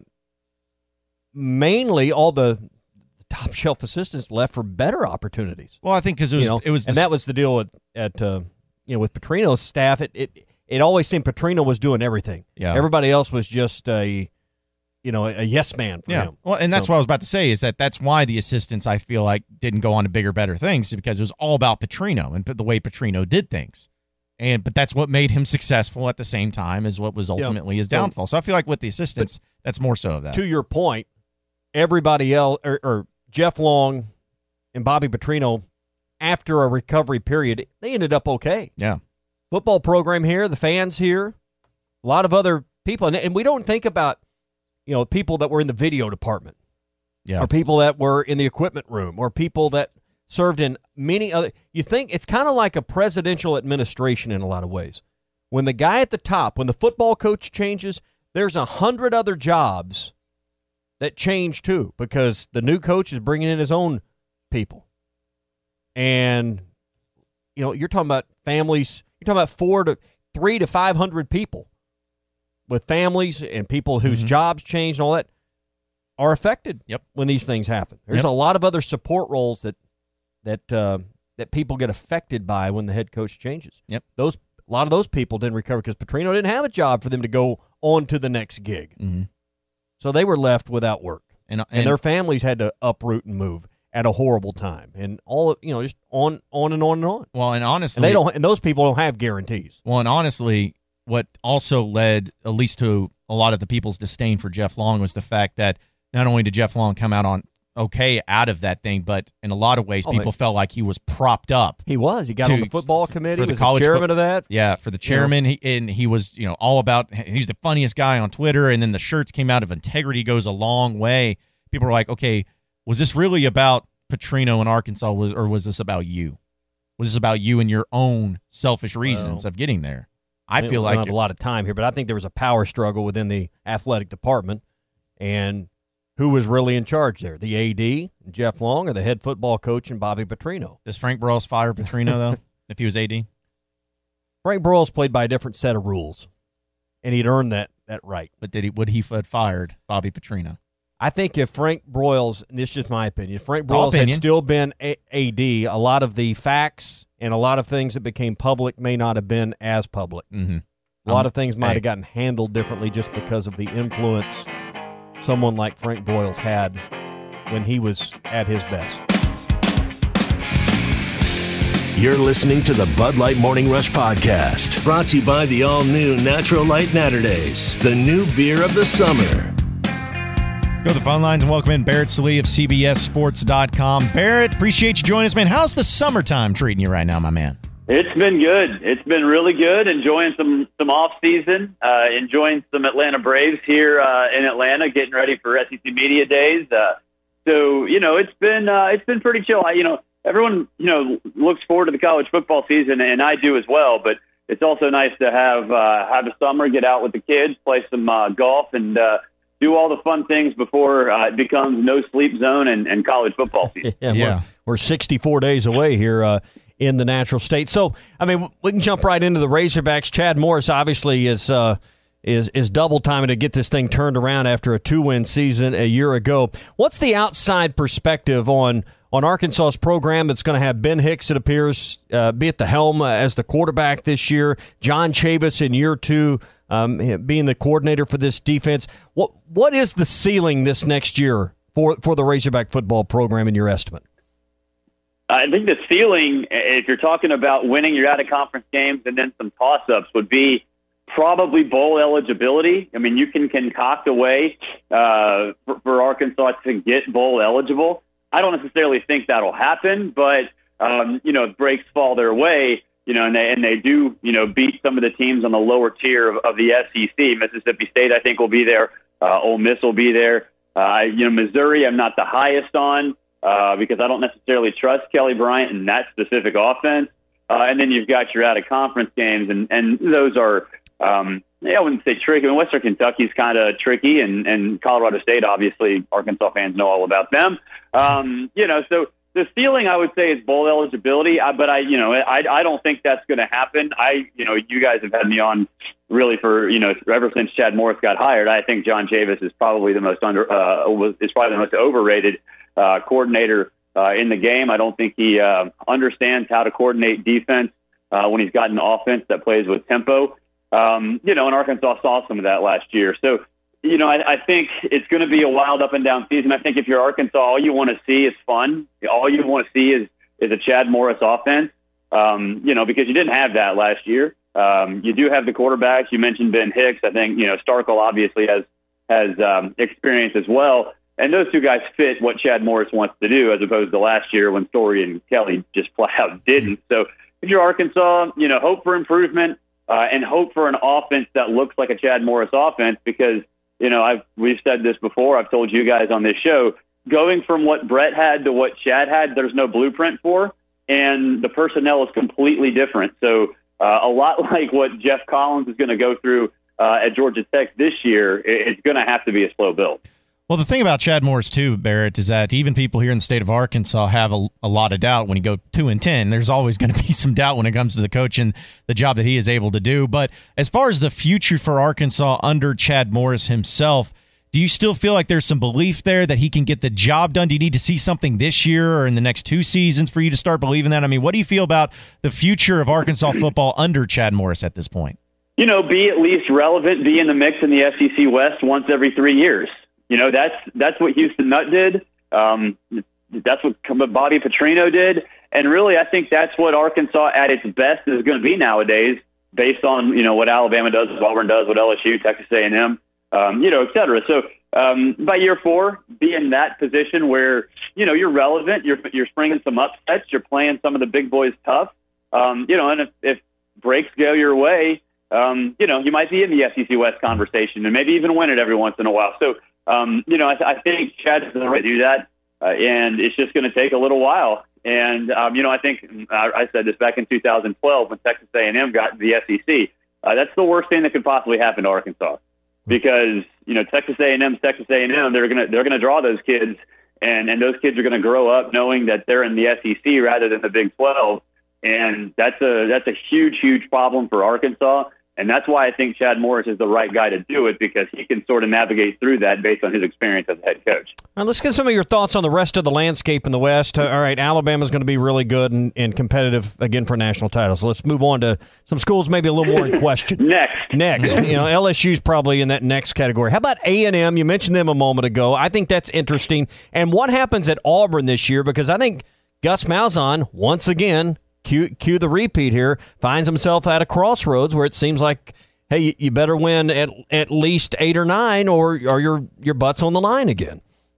mainly, all the top shelf assistants left for better opportunities. Well, I think because it was you know, it was, and the, that was the deal at, at uh, you know with Petrino's staff. It, it it always seemed Petrino was doing everything. Yeah, everybody else was just a you know a, a yes man for yeah. him. Well, and that's so, what I was about to say is that that's why the assistants I feel like didn't go on to bigger, better things, because it was all about Petrino and the way Petrino did things. And but that's what made him successful at the same time as what was ultimately yeah. his downfall. So I feel like with the assistants, that's more so of that. To your point, everybody else, or, or Jeff Long and Bobby Petrino, after a recovery period, they ended up okay. Yeah. Football program here, the fans here, a lot of other people. And, and we don't think about, you know, people that were in the video department. Yeah. Or people that were in the equipment room, or people that served in many other. You think it's kind of like a presidential administration in a lot of ways. When the guy at the top, when the football coach changes, there's a hundred other jobs that change too, because the new coach is bringing in his own people. And, you know, you're talking about families, you're talking about four to three to five hundred people with families and people whose mm-hmm. jobs change and all that are affected yep. when these things happen. There's yep. a lot of other support roles that that uh, that people get affected by when the head coach changes. Yep. Those a lot of those people didn't recover because Petrino didn't have a job for them to go on to the next gig. Mm-hmm. So they were left without work. And, and, and their families had to uproot and move at a horrible time. And all you know, just on on and on and on. Well, and honestly, and they don't and those people don't have guarantees. Well, and honestly, what also led at least to a lot of the people's disdain for Jeff Long was the fact that not only did Jeff Long come out on okay out of that thing, but in a lot of ways, Oh, people man. felt like he was propped up. He was. He got to- on the football committee. for the was college the chairman fo- of that. Yeah, for the chairman, he, and he was, you know, all about. He's the funniest guy on Twitter, and then the shirts came out of integrity goes a long way. People were like, okay, was this really about Petrino in Arkansas, was or was this about you? Was this about you and your own selfish reasons Well, of getting there? I We feel don't like have it- a lot of time here, but I think there was a power struggle within the athletic department, and who was really in charge there? The A D, Jeff Long, or the head football coach and Bobby Petrino? Does Frank Broyles fire Petrino though? If he was A D, Frank Broyles played by a different set of rules, and he'd earned that that right. but did he? Would he have fired Bobby Petrino? I think if Frank Broyles, and this is just my opinion, if Frank All Broyles had opinion. still been a- AD, a lot of the facts and a lot of things that became public may not have been as public. Mm-hmm. A lot Um, of things might hey. have gotten handled differently just because of the influence someone like Frank Broyles had when he was at his best. You're listening to the Bud Light Morning Rush Podcast, brought to you by the all-new Natural Light Naturdays, the new beer of the summer. Go to the phone lines and welcome in Barrett Salee of C B S Sports dot com. Barrett, appreciate you joining us, man. How's the summertime treating you right now, my man? It's been good. It's been really good. Enjoying some some off season. Uh, enjoying some Atlanta Braves here uh, in Atlanta. Getting ready for S E C Media Days. Uh, so you know, it's been uh, it's been pretty chill. I, you know, everyone you know looks forward to the college football season, and I do as well. But it's also nice to have uh, have a summer, get out with the kids, play some uh, golf, and uh, do all the fun things before uh, it becomes no sleep zone and, and college football season. Yeah, Yeah. We're, we're sixty-four days away here uh, in the natural state. So, I mean, we can jump right into the Razorbacks. Chad Morris obviously is uh, is is double timing to get this thing turned around after a two-win season a year ago. What's the outside perspective on on Arkansas's program that's going to have Ben Hicks, it appears, uh, be at the helm uh, as the quarterback this year, John Chavis in year two um, being the coordinator for this defense? What What is the ceiling this next year for, for the Razorback football program in your estimate? I think the ceiling, if you're talking about winning your out-of-conference games and then some toss-ups, would be probably bowl eligibility. I mean, you can concoct a way uh, for, for Arkansas to get bowl eligible. I don't necessarily think that'll happen, but, um, you know, if breaks fall their way, you know, and they, and they do, you know, beat some of the teams on the lower tier of, of the S E C. Mississippi State, I think, will be there. Uh, Ole Miss will be there. Uh, you know, Missouri, I'm not the highest on. Uh, because I don't necessarily trust Kelly Bryant in that specific offense. Uh, and then you've got your out-of-conference games, and, and those are, um, yeah, I wouldn't say tricky. I mean, Western Kentucky's kind of tricky, and, and Colorado State, obviously, Arkansas fans know all about them. Um, you know, so the ceiling, I would say, is bowl eligibility, uh, but I, you know, I, I don't think that's going to happen. I, you know, you guys have had me on really for, you know, ever since Chad Morris got hired. I think John Chavis is probably the most under, uh, was, is probably the most overrated Uh, coordinator uh, in the game. I don't think he uh, understands how to coordinate defense uh, when he's got an offense that plays with tempo. Um, you know, and Arkansas saw some of that last year. So, you know, I, I think it's going to be a wild up and down season. I think if you're Arkansas, all you want to see is fun. All you want to see is is a Chad Morris offense. Um, you know, because you didn't have that last year. Um, you do have the quarterbacks. You mentioned Ben Hicks. I think you know Starkle obviously has has um, experience as well. And those two guys fit what Chad Morris wants to do, as opposed to last year when Story and Kelly just flat out didn't. So if you're Arkansas, you know, hope for improvement uh, and hope for an offense that looks like a Chad Morris offense, because, you know, I've we've said this before. I've told you guys on this show, going from what Brett had to what Chad had, there's no blueprint for, and the personnel is completely different. So uh, a lot like what Jeff Collins is going to go through uh, at Georgia Tech this year, it's going to have to be a slow build. Well, the thing about Chad Morris, too, Barrett, is that even people here in the state of Arkansas have a, a lot of doubt when you go two and ten. There's always going to be some doubt when it comes to the coach and the job that he is able to do. But as far as the future for Arkansas under Chad Morris himself, do you still feel like there's some belief there that he can get the job done? Do you need to see something this year or in the next two seasons for you to start believing that? I mean, what do you feel about the future of Arkansas football under Chad Morris at this point? You know, be at least relevant, be in the mix in the S E C West once every three years. You know, that's that's what Houston Nutt did. Um, that's what Bobby Petrino did. And really, I think that's what Arkansas at its best is going to be nowadays, based on, you know, what Alabama does, what Auburn does, what L S U, Texas A and M, um, you know, et cetera. So um, by year four, be in that position where, you know, you're relevant, you're you're springing some upsets, you're playing some of the big boys tough, um, you know, and if, if breaks go your way, um, you know, you might be in the S E C West conversation and maybe even win it every once in a while. So, um, you know, I, I think Chad is going to do that, uh, and it's just going to take a little while. And, um, you know, I think I, I said this back in two thousand twelve when Texas A and M got to the S E C. Uh, that's the worst thing that could possibly happen to Arkansas, because, you know, Texas A and M, Texas A and M, they're going to they're going to draw those kids, and, and those kids are going to grow up knowing that they're in the S E C rather than the Big twelve, and that's a that's a huge, huge problem for Arkansas. And that's why I think Chad Morris is the right guy to do it, because he can sort of navigate through that based on his experience as a head coach. All right, let's get some of your thoughts on the rest of the landscape in the West. All right, Alabama's going to be really good and, and competitive again for national titles. So let's move on to some schools maybe a little more in question. Next. Next. You know, L S U's probably in that next category. How about A and M? You mentioned them a moment ago. I think that's interesting. And what happens at Auburn this year? Because I think Gus Malzahn, once again, cue, cue the repeat here, finds himself at a crossroads where it seems like, hey, you better win at at least eight or nine, or or your your butt's on the line again.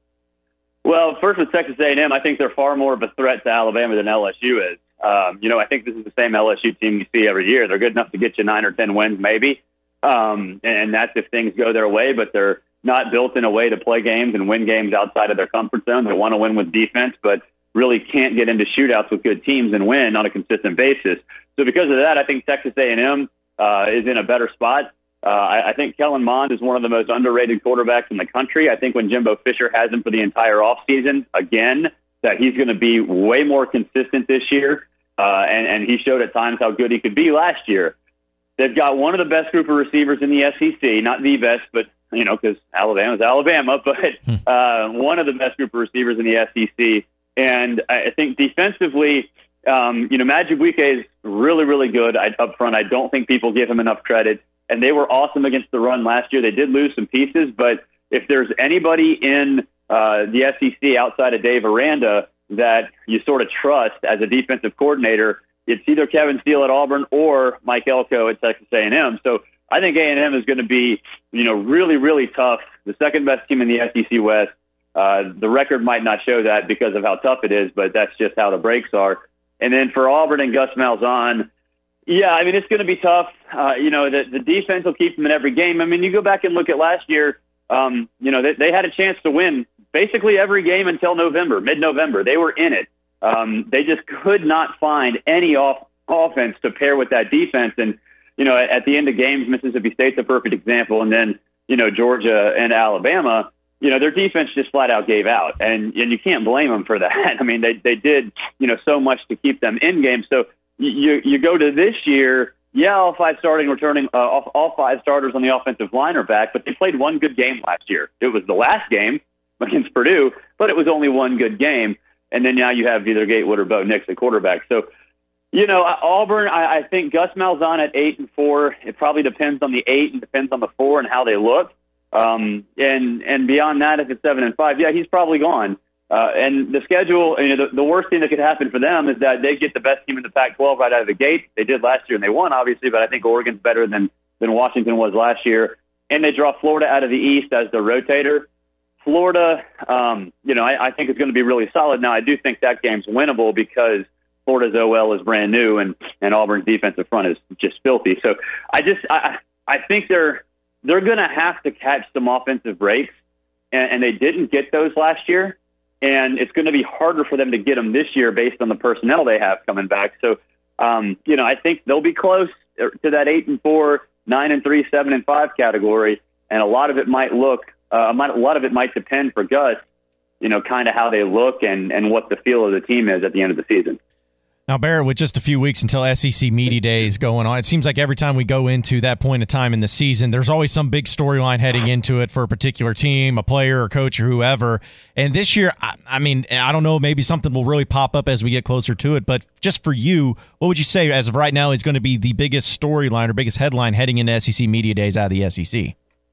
Well, first with Texas A and M, I think they're far more of a threat to Alabama than L S U is. Um, you know, I think this is the same L S U team you see every year. They're good enough to get you nine or ten wins, maybe, um, and that's if things go their way. But they're not built in a way to play games and win games outside of their comfort zone. They want to win with defense, but really can't get into shootouts with good teams and win on a consistent basis. So because of that, I think Texas A and M Uh, is in a better spot. Uh, I, I think Kellen Mond is one of the most underrated quarterbacks in the country. I think when Jimbo Fisher has him for the entire offseason, again, that he's going to be way more consistent this year, uh, and, and he showed at times how good he could be last year. They've got one of the best group of receivers in the S E C, not the best, but, you know, because Alabama's Alabama, but uh, one of the best group of receivers in the S E C. And I think defensively, Um, you know, Madubuike is really, really good I, up front. I don't think people give him enough credit. And they were awesome against the run last year. They did lose some pieces, but if there's anybody in uh, the S E C outside of Dave Aranda that you sort of trust as a defensive coordinator, it's either Kevin Steele at Auburn or Mike Elko at Texas A and M. So I think A and M is going to be, you know, really, really tough. The second best team in the S E C West. Uh, the record might not show that because of how tough it is, but that's just how the breaks are. And then for Auburn and Gus Malzahn, yeah, I mean, it's going to be tough. Uh, you know, the, the defense will keep them in every game. I mean, you go back and look at last year, um, you know, they, they had a chance to win basically every game until November, mid-November. They were in it. Um, they just could not find any off offense to pair with that defense. And, you know, at, at the end of games, Mississippi State's a perfect example. And then, you know, Georgia and Alabama, you know, their defense just flat out gave out, and and you can't blame them for that. I mean, they they did, you know, so much to keep them in games. So you you go to this year, yeah, all five starting returning, uh, all, all five starters on the offensive line are back, but they played one good game last year. It was the last game against Purdue, but it was only one good game. And then now you have either Gatewood or Bo Nix at quarterback. So, you know, Auburn, I, I think Gus Malzahn at eight and four. It probably depends on the eight and depends on the four and how they look. Um, and, and beyond that, if it's seven and five, yeah, he's probably gone. Uh, and the schedule, you know, the, the worst thing that could happen for them is that they get the best team in the Pac twelve right out of the gate. They did last year and they won, obviously, but I think Oregon's better than, than Washington was last year. And they draw Florida out of the East as the rotator. Florida, um, you know, I, I think is going to be really solid. Now, I do think that game's winnable because Florida's O L is brand new and, and Auburn's defensive front is just filthy. So I just, I, I think they're, they're going to have to catch some offensive breaks, and, and they didn't get those last year. And it's going to be harder for them to get them this year based on the personnel they have coming back. So, um, you know, I think they'll be close to that eight and four, nine and three, seven and five category. And a lot of it might look, uh, a lot of it might depend for Gus, you know, kind of how they look and, and what the feel of the team is at the end of the season. Now, Barrett, with just a few weeks until S E C Media Days going on, it seems like every time we go into that point of time in the season, there's always some big storyline heading into it for a particular team, a player or coach or whoever. And this year, I, I mean, I don't know, maybe something will really pop up as we get closer to it. But just for you, what would you say as of right now is going to be the biggest storyline or biggest headline heading into S E C Media Days out of the S E C?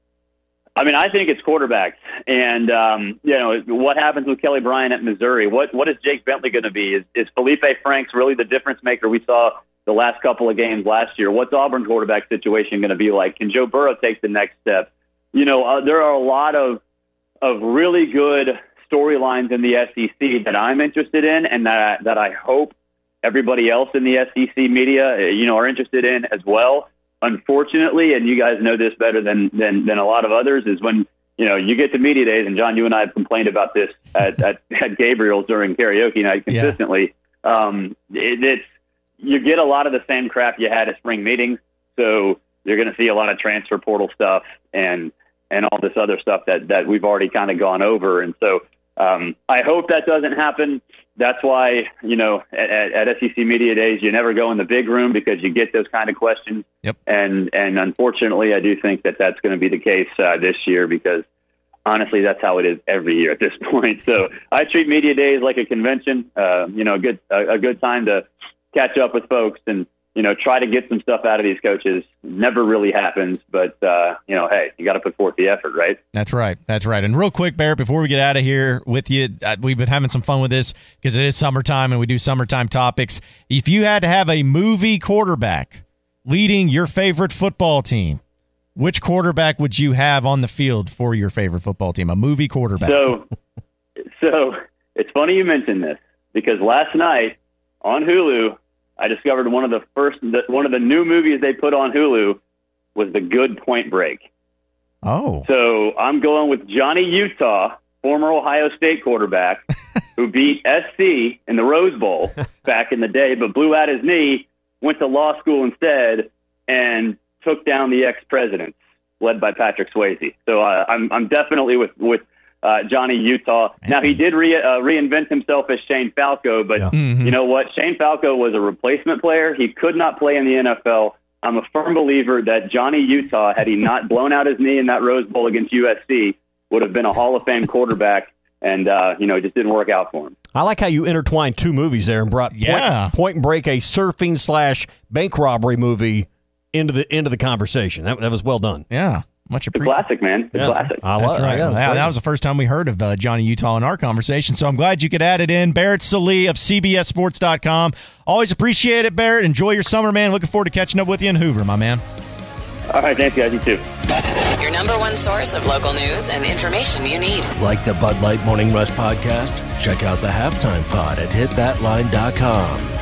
I mean, I think it's quarterbacks. And, um, you know, what happens with Kelly Bryant at Missouri? What What is Jake Bentley going to be? Is, is Felipe Franks really the difference maker we saw the last couple of games last year? What's Auburn's quarterback situation going to be like? Can Joe Burrow take the next step? You know, uh, there are a lot of of really good storylines in the S E C that I'm interested in, and that that I hope everybody else in the S E C media, you know, are interested in as well. Unfortunately, and you guys know this better than than, than a lot of others, is when you know you get to media days, and John, you and I have complained about this at, at, at Gabriel's during karaoke night consistently. Yeah. Um, it, it's you get a lot of the same crap you had at spring meetings, so you're going to see a lot of transfer portal stuff and and all this other stuff that that we've already kind of gone over, and so. Um, I hope that doesn't happen. That's why, you know, at, at S E C Media Days, you never go in the big room because you get those kind of questions. Yep. And and unfortunately, I do think that that's going to be the case uh, this year because, honestly, that's how it is every year at this point. So I treat Media Days like a convention, uh, you know, a good, a, a good time to catch up with folks and, you know, try to get some stuff out of these coaches. Never really happens, but, uh, you know, hey, you got to put forth the effort, right? That's right. That's right. And real quick, Barrett, before we get out of here with you, uh, we've been having some fun with this because it is summertime and we do summertime topics. If you had to have a movie quarterback leading your favorite football team, which quarterback would you have on the field for your favorite football team? A movie quarterback. So, so it's funny you mentioned this because last night on Hulu, I discovered one of the first, one of the new movies they put on Hulu was The Good Point Break. Oh. So I'm going with Johnny Utah, former Ohio State quarterback, who beat S C in the Rose Bowl back in the day, but blew out his knee, went to law school instead, and took down the ex-presidents, led by Patrick Swayze. So uh, I'm I'm definitely with with uh, Johnny Utah. Now he did re, uh, reinvent himself as Shane Falco, but yeah. mm-hmm. you know what? Shane Falco was a replacement player. He could not play in the N F L. I'm a firm believer that Johnny Utah, had he not blown out his knee in that Rose Bowl against U S C, would have been a Hall of Fame quarterback. And, uh, you know, it just didn't work out for him. I like how you intertwined two movies there and brought yeah. Point, Point Break, a surfing slash bank robbery movie, into the into the conversation. That, that was well done. Yeah. Much It's a appreciated. classic, man. It's a Yeah, classic. I That's love right. yeah, that, that was the first time we heard of uh, Johnny Utah in our conversation, so I'm glad you could add it in. Barrett Sallee of C B S Sports dot com. Always appreciate it, Barrett. Enjoy your summer, man. Looking forward to catching up with you in Hoover, my man. All right, thanks, guys. You too. Your number one source of local news and information you need. Like the Bud Light Morning Rush podcast? Check out the Halftime Pod at hit that line dot com.